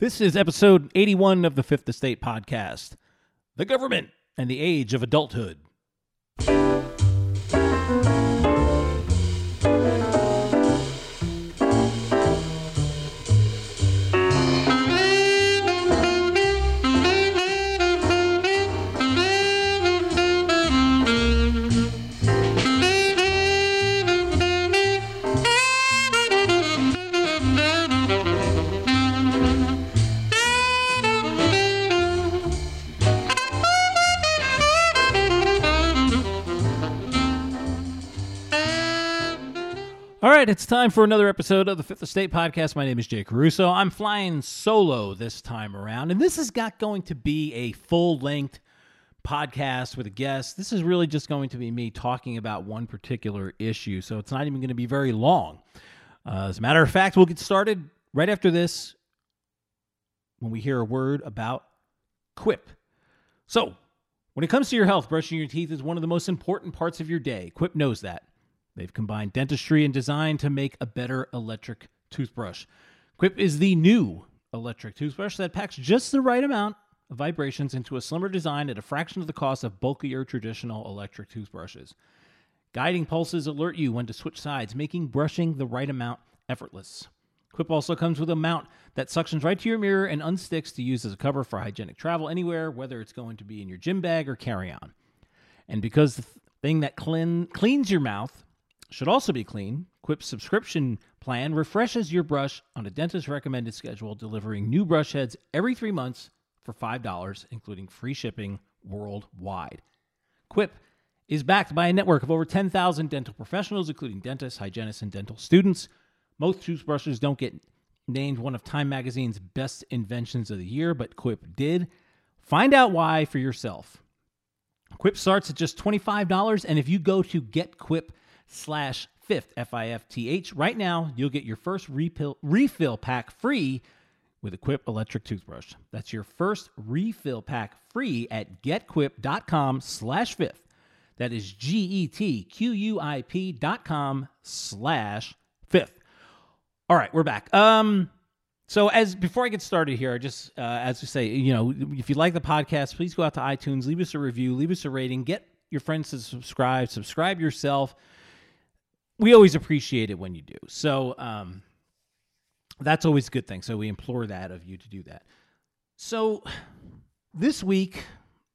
This is episode 81 of the Fifth Estate Podcast, The Government and the Age of Adulthood. All right, it's time for another episode of the Fifth Estate Podcast. My name is Jay Caruso. I'm flying solo this time around, and this is not going to be a full-length podcast with a guest. This is really just going to be me talking about one particular issue, so it's not even going to be very long. As a matter of fact, we'll get started right after this when we hear a word about Quip. So, when it comes to your health, brushing your teeth is one of the most important parts of your day. Quip knows that. They've combined dentistry and design to make a better electric toothbrush. Quip is the new electric toothbrush that packs just the right amount of vibrations into a slimmer design at a fraction of the cost of bulkier traditional electric toothbrushes. Guiding pulses alert you when to switch sides, making brushing the right amount effortless. Quip also comes with a mount that suctions right to your mirror and unsticks to use as a cover for hygienic travel anywhere, whether it's going to be in your gym bag or carry-on. And because the thing that cleans your mouth should also be clean, Quip's subscription plan refreshes your brush on a dentist-recommended schedule, delivering new brush heads every 3 months for $5, including free shipping worldwide. Quip is backed by a network of over 10,000 dental professionals, including dentists, hygienists, and dental students. Most toothbrushes don't get named one of Time Magazine's best inventions of the year, but Quip did. Find out why for yourself. Quip starts at just $25, and if you go to getquip.com/fifth, F-I-F-T-H. Right now, you'll get your first refill pack free with a Quip electric toothbrush. That's your first refill pack free at getquip.com/fifth. That is GETQUIP.com/fifth. All right, we're back. So before I get started here, as we say, if you like the podcast, please go out to iTunes, leave us a review, leave us a rating, get your friends to subscribe yourself. We always appreciate it when you do. So that's always a good thing. So we implore that of you to do that. So this week,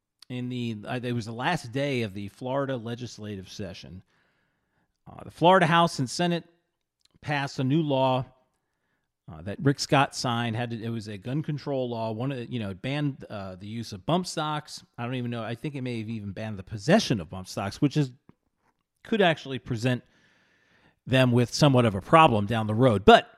it was the last day of the Florida legislative session. The Florida House and Senate passed a new law that Rick Scott signed. It was a gun control law. It banned the use of bump stocks. I don't even know. I think it may have even banned the possession of bump stocks, which could actually present them with somewhat of a problem down the road. But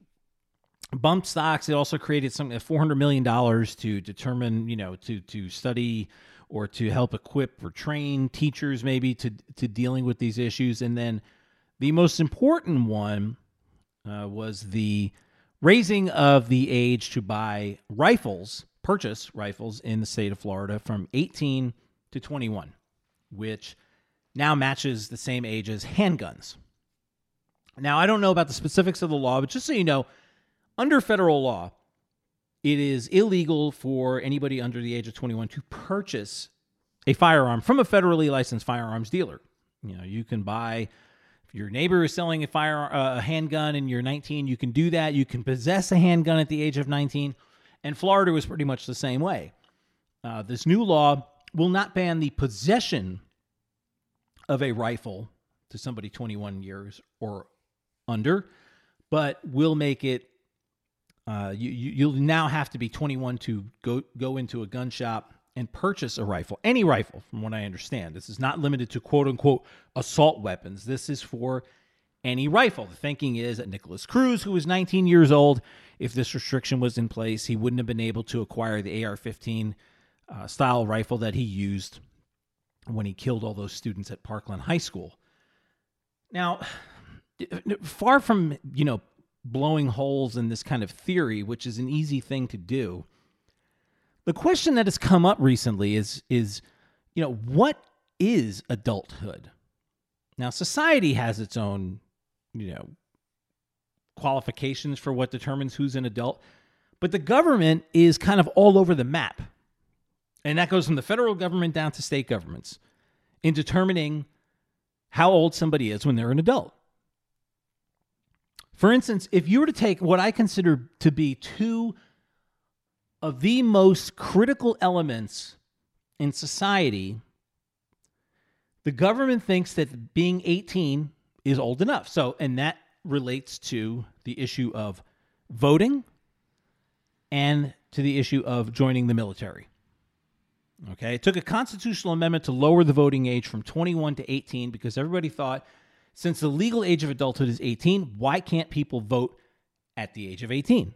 bump stocks, it also created something like $400 million to determine, to study or to help equip or train teachers maybe to dealing with these issues. And then the most important one was the raising of the age to purchase rifles in the state of Florida from 18 to 21, which now matches the same age as handguns. Now, I don't know about the specifics of the law, but just so you know, under federal law, it is illegal for anybody under the age of 21 to purchase a firearm from a federally licensed firearms dealer. You can buy, if your neighbor is selling a handgun and you're 19, you can do that. You can possess a handgun at the age of 19, and Florida was pretty much the same way. This new law will not ban the possession of a rifle to somebody 21 years or under, but will make it you'll now have to be 21 to go into a gun shop and purchase a rifle, any rifle, from what I understand. This is not limited to quote-unquote assault weapons. This is for any rifle. The thinking is that Nicholas Cruz, who was 19 years old, if this restriction was in place, he wouldn't have been able to acquire the AR-15 style rifle that he used when he killed all those students at Parkland High School. Now, far from, blowing holes in this kind of theory, which is an easy thing to do, the question that has come up recently is what is adulthood? Now, society has its own, qualifications for what determines who's an adult, But the government is kind of all over the map. And that goes from the federal government down to state governments in determining how old somebody is when they're an adult. For instance, if you were to take what I consider to be two of the most critical elements in society, the government thinks that being 18 is old enough. So, and that relates to the issue of voting and to the issue of joining the military. Okay, it took a constitutional amendment to lower the voting age from 21 to 18 because everybody thought, since the legal age of adulthood is 18, why can't people vote at the age of 18?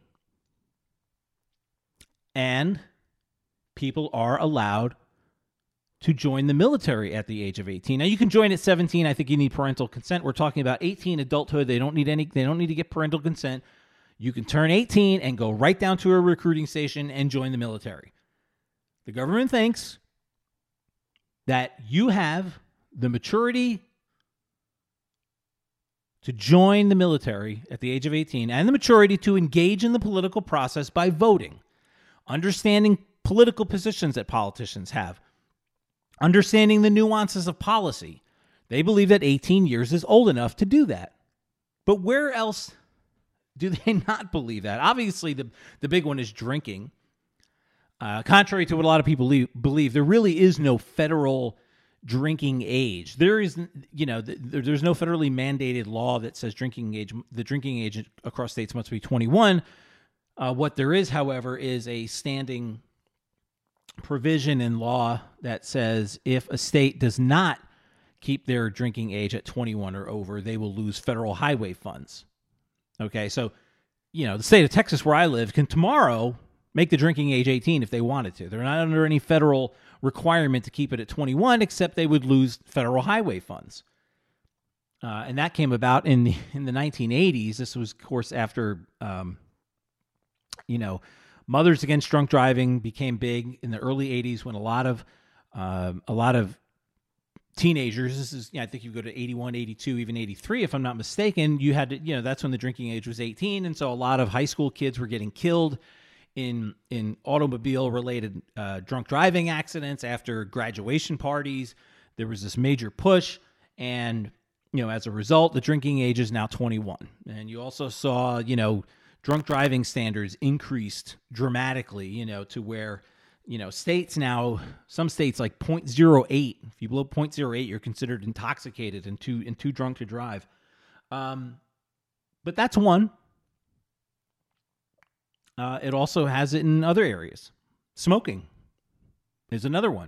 And people are allowed to join the military at the age of 18. Now, you can join at 17. I think you need parental consent. We're talking about 18 adulthood. They don't need to get parental consent. You can turn 18 and go right down to a recruiting station and join the military. The government thinks that you have the maturity to join the military at the age of 18 and the maturity to engage in the political process by voting, understanding political positions that politicians have, understanding the nuances of policy. They believe that 18 years is old enough to do that. But where else do they not believe that? Obviously, the big one is drinking. Contrary to what a lot of people believe, there really is no federal drinking age. There is, there's no federally mandated law that says the drinking age across states must be 21. What there is, however, is a standing provision in law that says if a state does not keep their drinking age at 21 or over, they will lose federal highway funds. Okay, so, the state of Texas where I live can tomorrow make the drinking age 18 if they wanted to. They're not under any federal requirement to keep it at 21, except they would lose federal highway funds. And that came about in the 1980s. This was, of course, after, Mothers Against Drunk Driving became big in the early 80s when a lot of teenagers, this is, I think you go to 81, 82, even 83, if I'm not mistaken, you had to, that's when the drinking age was 18. And so a lot of high school kids were getting killed in automobile-related drunk driving accidents after graduation parties. There was this major push, and, as a result, the drinking age is now 21. And you also saw, drunk driving standards increased dramatically, to where, states now, some states like 0.08, if you blow 0.08, you're considered intoxicated and too drunk to drive. But that's one. It also has it in other areas. Smoking is another one.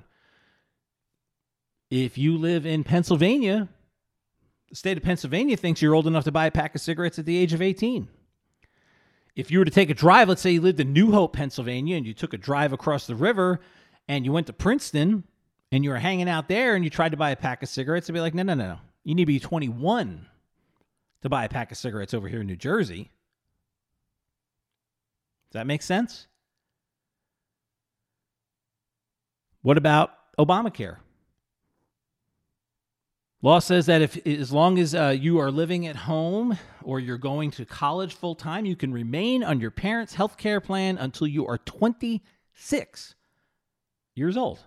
If you live in Pennsylvania, the state of Pennsylvania thinks you're old enough to buy a pack of cigarettes at the age of 18. If you were to take a drive, let's say you lived in New Hope, Pennsylvania, and you took a drive across the river and you went to Princeton and you were hanging out there and you tried to buy a pack of cigarettes, they'd be like, no. You need to be 21 to buy a pack of cigarettes over here in New Jersey. Does that make sense? What about Obamacare? Law says that as long as you are living at home or you're going to college full time, you can remain on your parents' health care plan until you are 26 years old.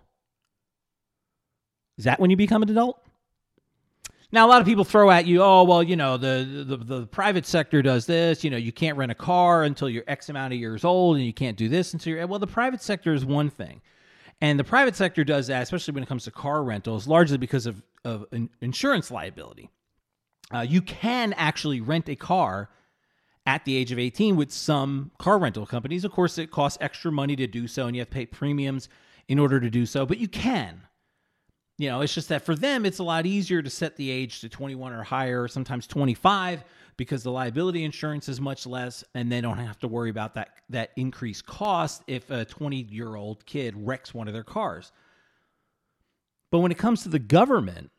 Is that when you become an adult? Now, a lot of people throw at you, the private sector does this. You can't rent a car until you're X amount of years old, and you can't do this until you're... Well, the private sector is one thing. And the private sector does that, especially when it comes to car rentals, largely because of insurance liability. You can actually rent a car at the age of 18 with some car rental companies. Of course, it costs extra money to do so, and you have to pay premiums in order to do so, but you can. It's just that for them, it's a lot easier to set the age to 21 or higher, sometimes 25, because the liability insurance is much less, and they don't have to worry about that increased cost if a 20-year-old kid wrecks one of their cars. But when it comes to the government,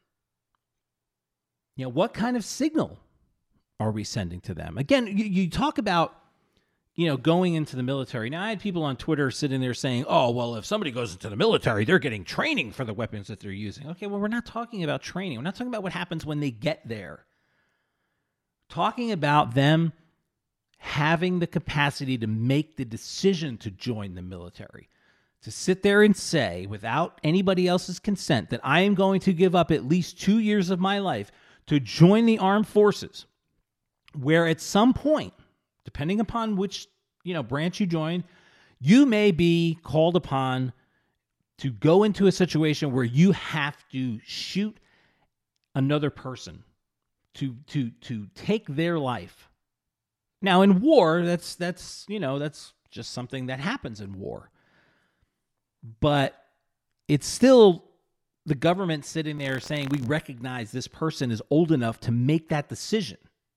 what kind of signal are we sending to them? Again, you talk about, going into the military. Now, I had people on Twitter sitting there saying, oh, well, if somebody goes into the military, they're getting training for the weapons that they're using. Okay, well, we're not talking about training. We're not talking about what happens when they get there. Talking about them having the capacity to make the decision to join the military, to sit there and say, without anybody else's consent, that I am going to give up at least 2 years of my life to join the armed forces, where at some point, depending upon which, branch you join, you may be called upon to go into a situation where you have to shoot another person to take their life. Now, in war, that's just something that happens in war. But it's still the government sitting there saying, we recognize this person is old enough to make that decision.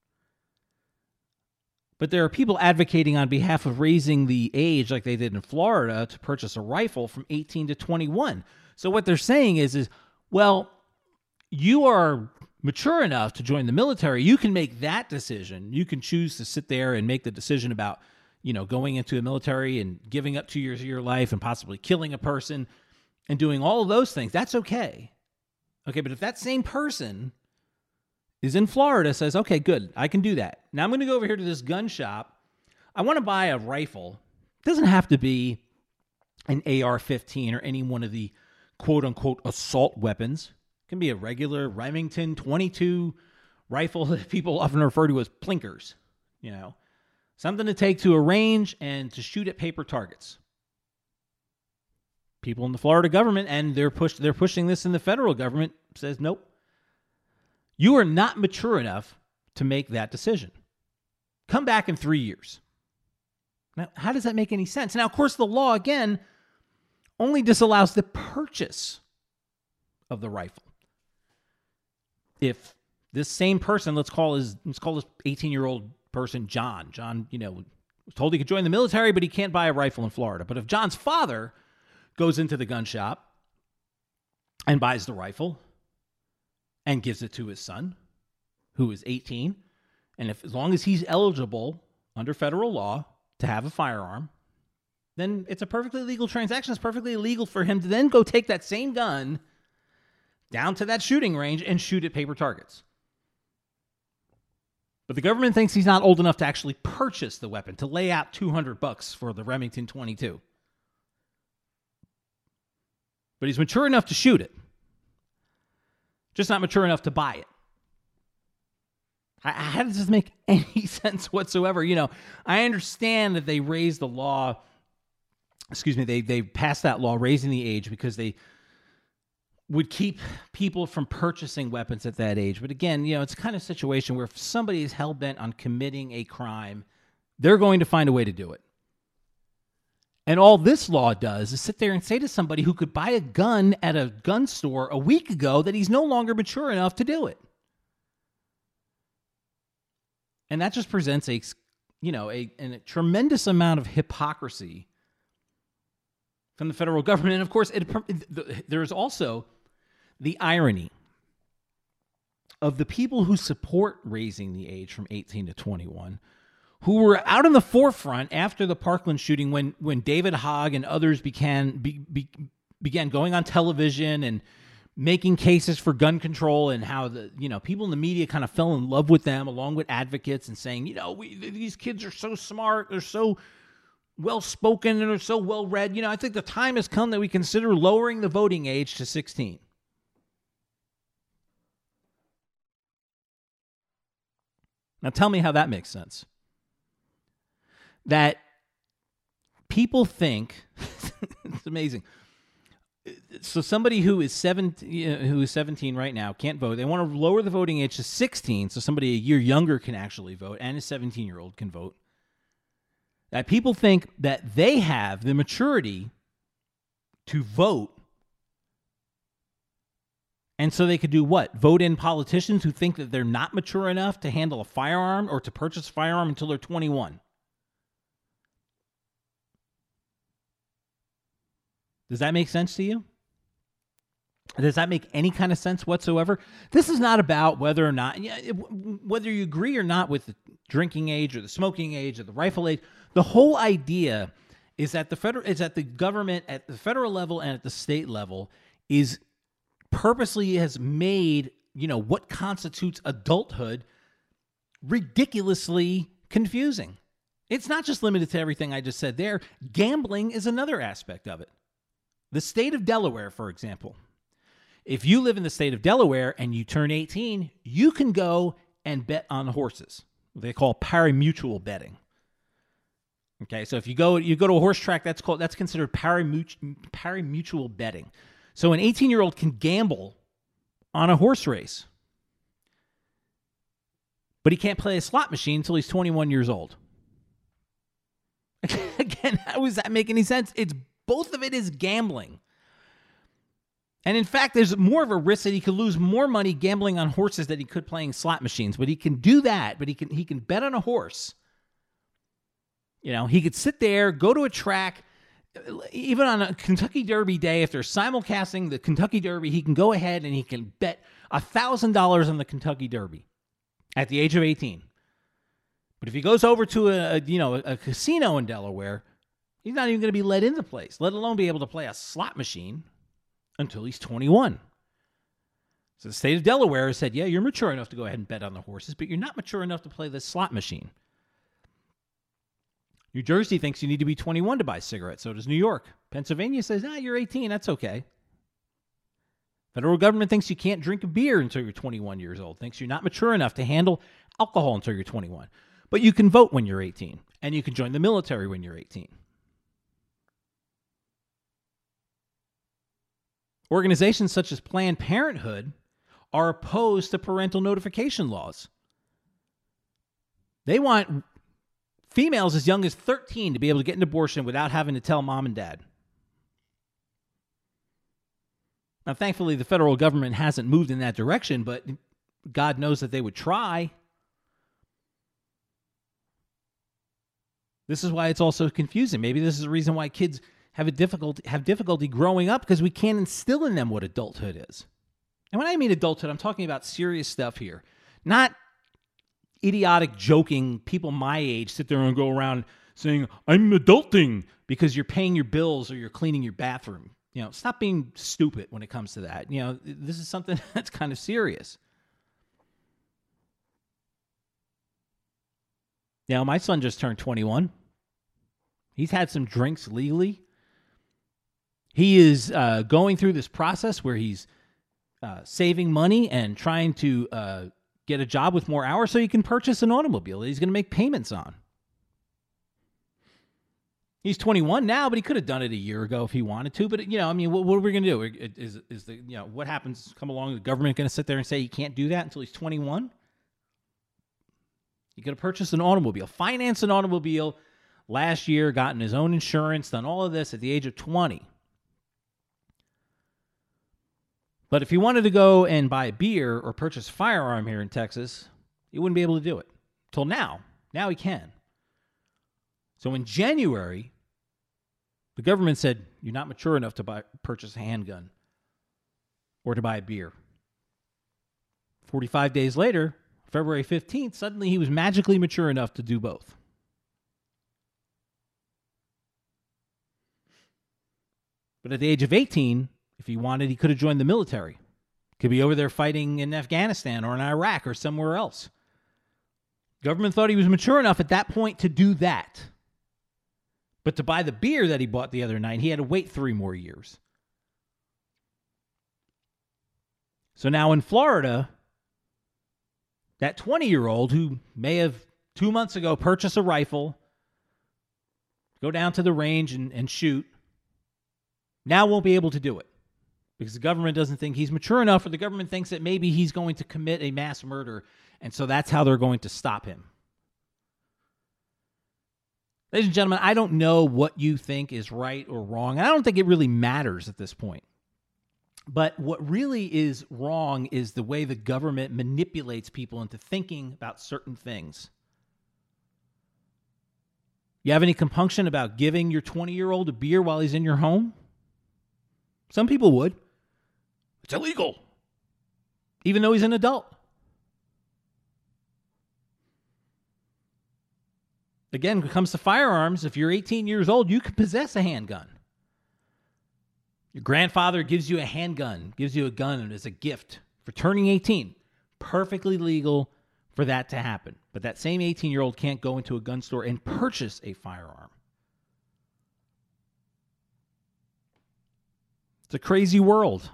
But there are people advocating on behalf of raising the age, like they did in Florida, to purchase a rifle from 18 to 21. So what they're saying is, well, you are mature enough to join the military. You can make that decision. You can choose to sit there and make the decision about, going into the military and giving up 2 years of your life and possibly killing a person and doing all of those things. That's okay. Okay, but if that same person is in Florida, says, okay, good, I can do that. Now I'm going to go over here to this gun shop. I want to buy a rifle. It doesn't have to be an AR-15 or any one of the quote-unquote assault weapons. It can be a regular Remington 22 rifle that people often refer to as plinkers. Something to take to a range and to shoot at paper targets. People in the Florida government, and they're pushing this in the federal government, says, nope. You are not mature enough to make that decision. Come back in 3 years. Now, how does that make any sense? Now, of course, the law, again, only disallows the purchase of the rifle. If this same person, let's call this 18-year-old person John. John, was told he could join the military, but he can't buy a rifle in Florida. But if John's father goes into the gun shop and buys the rifle and gives it to his son, who is 18, and as long as he's eligible under federal law to have a firearm, then it's a perfectly legal transaction. It's perfectly legal for him to then go take that same gun down to that shooting range and shoot at paper targets. But the government thinks he's not old enough to actually purchase the weapon, to lay out $200 for the Remington 22. But he's mature enough to shoot it. Just not mature enough to buy it. How does this make any sense whatsoever? I understand that they raised the law. They passed that law raising the age because they would keep people from purchasing weapons at that age. But again, it's kind of a situation where if somebody is hell-bent on committing a crime, they're going to find a way to do it. And all this law does is sit there and say to somebody who could buy a gun at a gun store a week ago that he's no longer mature enough to do it. And that just presents a tremendous amount of hypocrisy from the federal government. And of course, there's also the irony of the people who support raising the age from 18 to 21, who were out in the forefront after the Parkland shooting when David Hogg and others began going on television and making cases for gun control, and how the people in the media kind of fell in love with them along with advocates and saying, these kids are so smart, they're so well-spoken, and they're so well-read. I think the time has come that we consider lowering the voting age to 16. Now tell me how that makes sense. That people think, it's amazing. So somebody who is 17 right now can't vote. They want to lower the voting age to 16, so somebody a year younger can actually vote, and a 17-year-old can vote. That people think that they have the maturity to vote, and so they could do what? Vote in politicians who think that they're not mature enough to handle a firearm or to purchase a firearm until they're 21. Does that make sense to you? Does that make any kind of sense whatsoever? This is not about whether you agree or not with the drinking age or the smoking age or the rifle age. The whole idea is that the government at the federal level and at the state level is purposely has made, what constitutes adulthood ridiculously confusing. It's not just limited to everything I just said there. Gambling is another aspect of it. The state of Delaware, for example, if you live in the state of Delaware and you turn 18, you can go and bet on horses. They call pari-mutuel betting. Okay, so if you go to a horse track, that's considered pari-mutuel betting. So an 18-year-old can gamble on a horse race, but he can't play a slot machine until he's 21 years old. Again, how does that make any sense? Both of it is gambling. And in fact, there's more of a risk that he could lose more money gambling on horses than he could playing slot machines. But he can do that. But he can bet on a horse. You know, he could sit there, go to a track, even on a Kentucky Derby day, if they're simulcasting the Kentucky Derby, he can go ahead and he can bet $1,000 on the Kentucky Derby at the age of 18. But if he goes over to a casino in Delaware, he's not even going to be let into the place, let alone be able to play a slot machine until he's 21. So the state of Delaware has said, yeah, you're mature enough to go ahead and bet on the horses, but you're not mature enough to play the slot machine. New Jersey thinks you need to be 21 to buy cigarettes. So does New York. Pennsylvania says, you're 18. That's okay. Federal government thinks you can't drink a beer until you're 21 years old. Thinks you're not mature enough to handle alcohol until you're 21. But you can vote when you're 18. And you can join the military when you're 18. Organizations such as Planned Parenthood are opposed to parental notification laws. They want females as young as 13 to be able to get an abortion without having to tell mom and dad. Now, thankfully, the federal government hasn't moved in that direction, but God knows that they would try. This is why it's also confusing. Maybe this is the reason why kids have difficulty growing up, because we can't instill in them what adulthood is. And when I mean adulthood, I'm talking about serious stuff here. Not idiotic joking people my age sit there and go around saying, I'm adulting because you're paying your bills or you're cleaning your bathroom. You know, stop being stupid when it comes to that. You know, this is something that's kind of serious. Now, my son just turned 21. He's had some drinks legally. He is going through this process where he's saving money and trying to get a job with more hours so he can purchase an automobile that he's going to make payments on. He's 21 now, but he could have done it a year ago if he wanted to. But, you know, I mean, what are we going to do? Is the, you know, what happens? Come along, the government going to sit there and say he can't do that until he's 21? He could have purchased an automobile, financed an automobile last year, gotten his own insurance, done all of this at the age of 20. But if he wanted to go and buy a beer or purchase a firearm here in Texas, he wouldn't be able to do it. Till now. Now he can. So in January, the government said, you're not mature enough to purchase a handgun or to buy a beer. 45 days later, February 15th, suddenly he was magically mature enough to do both. But at the age of 18, if he wanted, he could have joined the military. Could be over there fighting in Afghanistan or in Iraq or somewhere else. Government thought he was mature enough at that point to do that. But to buy the beer that he bought the other night, he had to wait 3 more years. So now in Florida, that 20-year-old who may have 2 months ago purchased a rifle, go down to the range and shoot, now won't be able to do it. Because the government doesn't think he's mature enough, or the government thinks that maybe he's going to commit a mass murder, and so that's how they're going to stop him. Ladies and gentlemen, I don't know what you think is right or wrong. I don't think it really matters at this point. But what really is wrong is the way the government manipulates people into thinking about certain things. You have any compunction about giving your 20-year-old a beer while he's in your home? Some people would. It's illegal, even though he's an adult. Again, when it comes to firearms, if you're 18 years old, you can possess a handgun. Your grandfather gives you a handgun, gives you a gun as a gift for turning 18. Perfectly legal, for that to happen. But that same 18-year-old can't go into a gun store and purchase a firearm. It's a crazy world.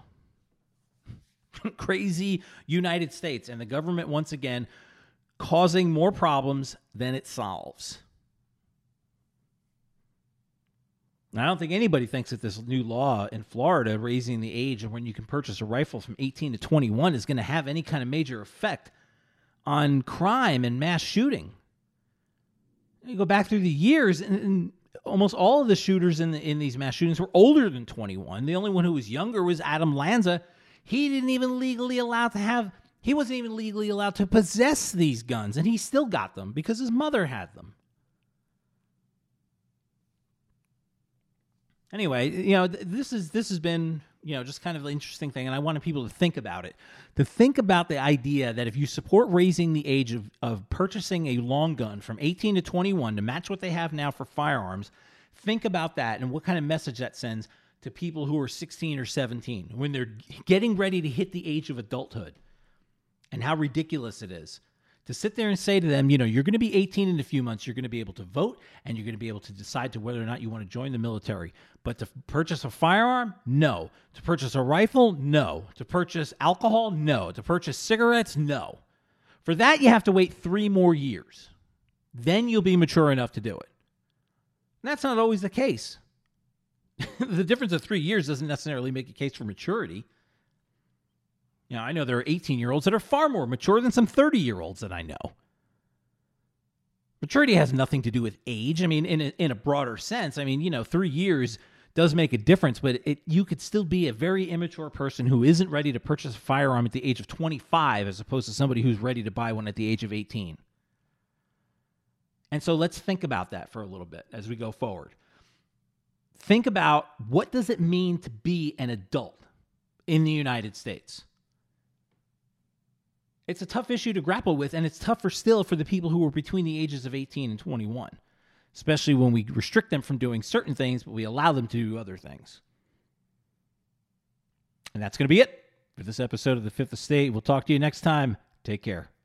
Crazy United States. And the government, once again, causing more problems than it solves. I don't think anybody thinks that this new law in Florida, raising the age of when you can purchase a rifle from 18 to 21, is going to have any kind of major effect on crime and mass shooting. You go back through the years, and almost all of the shooters in these mass shootings were older than 21. The only one who was younger was Adam Lanza. He wasn't even legally allowed to possess these guns, and he still got them because his mother had them. Anyway, this has been, just kind of an interesting thing, and I wanted people to think about it. To think about the idea that if you support raising the age of purchasing a long gun from 18 to 21 to match what they have now for firearms, think about that and what kind of message that sends to people who are 16 or 17 when they're getting ready to hit the age of adulthood, and how ridiculous it is to sit there and say to them, you're going to be 18 in a few months, you're going to be able to vote, and you're going to be able to decide to whether or not you want to join the military. But to purchase a firearm, no. To purchase a rifle, no. To purchase alcohol, no. To purchase cigarettes, no. For that, you have to wait 3 more years. Then you'll be mature enough to do it. And that's not always the case. The difference of 3 years doesn't necessarily make a case for maturity. I know there are 18-year-olds that are far more mature than some 30-year-olds that I know. Maturity has nothing to do with age. I mean, in a broader sense, 3 years does make a difference, but you could still be a very immature person who isn't ready to purchase a firearm at the age of 25 as opposed to somebody who's ready to buy one at the age of 18. And so let's think about that for a little bit as we go forward. Think about, what does it mean to be an adult in the United States? It's a tough issue to grapple with, and it's tougher still for the people who are between the ages of 18 and 21, especially when we restrict them from doing certain things, but we allow them to do other things. And that's going to be it for this episode of The Fifth Estate. We'll talk to you next time. Take care.